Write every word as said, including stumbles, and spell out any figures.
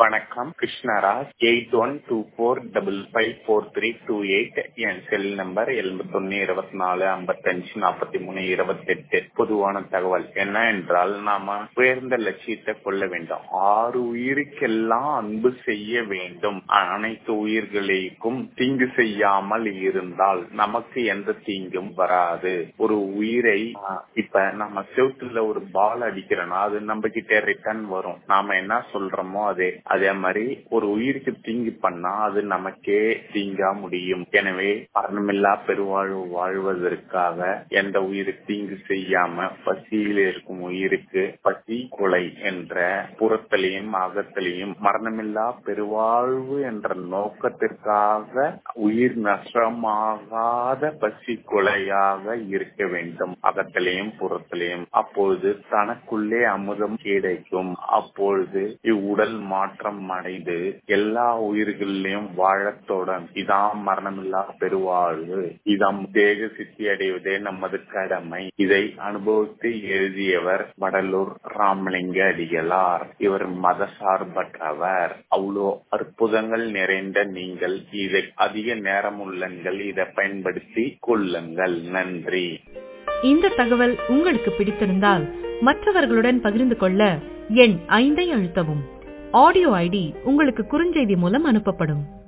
வணக்கம். Krishnaraj. Eight one two four double five four three two eight. என் cell number எழுபத்தி ஒன்னு இருபத்தி நாலு ஐம்பத்தஞ்சு நாற்பத்தி மூணு இருபத்தி எட்டு. பொதுவான தகவல் என்ன என்றால், நாம உயர்ந்த லட்சியத்தை கொள்ள வேண்டும். ஆறு உயிருக்கெல்லாம் அன்பு செய்ய வேண்டும். அனைத்து உயிர்களுக்கும் தீங்கு செய்யாமல் இருந்தால் நமக்கு எந்த தீங்கும் வராது. ஒரு உயிரை இப்ப நம்ம செவுத்துல ஒரு பால் அடிக்கிறோம்னா அது நம்ம கிட்ட ரிட்டர்ன் வரும். நாம என்ன சொல்றோமோ அதே அதே மாதிரி ஒரு உயிருக்கு தீங்கு பண்ணா அது நமக்கே தீங்கா முடியும். எனவே மரணமில்லா பெருவாழ்வு வாழ்வதற்காக எந்த உயிருக்கு தீங்கு செய்யாம பசியில் இருக்கும் உயிருக்கு பசி கொலை என்ற புறத்திலையும் அகத்திலையும் மரணமில்லா பெருவாழ்வு என்ற நோக்கத்திற்காக உயிர் நஷ்டமாகாத பசி கொலையாக இருக்க வேண்டும். அகத்திலையும் புறத்திலையும். அப்பொழுது தனக்குள்ளே அமுதம் கிடைக்கும். அப்பொழுது இவ்வுடல் மாற்றம் அடைந்து எல்லா உயிர்களிலும் வாழத் தொடரும். இதாம் மரணமில்லா பெருவாழ்வு. இதாம் தேக சித்தி அடைவதே நமது கடமை. இதை அனுபவித்து எழுதியவர் வடலூர் ராமலிங்க அடிகளார். இவர் மத சார்பற்றவர். அவ்வளோ அற்புதங்கள் நிறைந்த நீங்கள் இதை அதிக நேரம் உள்ளங்கள் இதை பயன்படுத்தி கொள்ளுங்கள். நன்றி. இந்த தகவல் உங்களுக்கு பிடித்திருந்தால் மற்றவர்களுடன் பகிர்ந்து கொள்ள எண் ஐந்தை அழுத்தவும். ஆடியோ ஐடி உங்களுக்கு குறுஞ்செய்தி மூலம் அனுப்பப்படும்.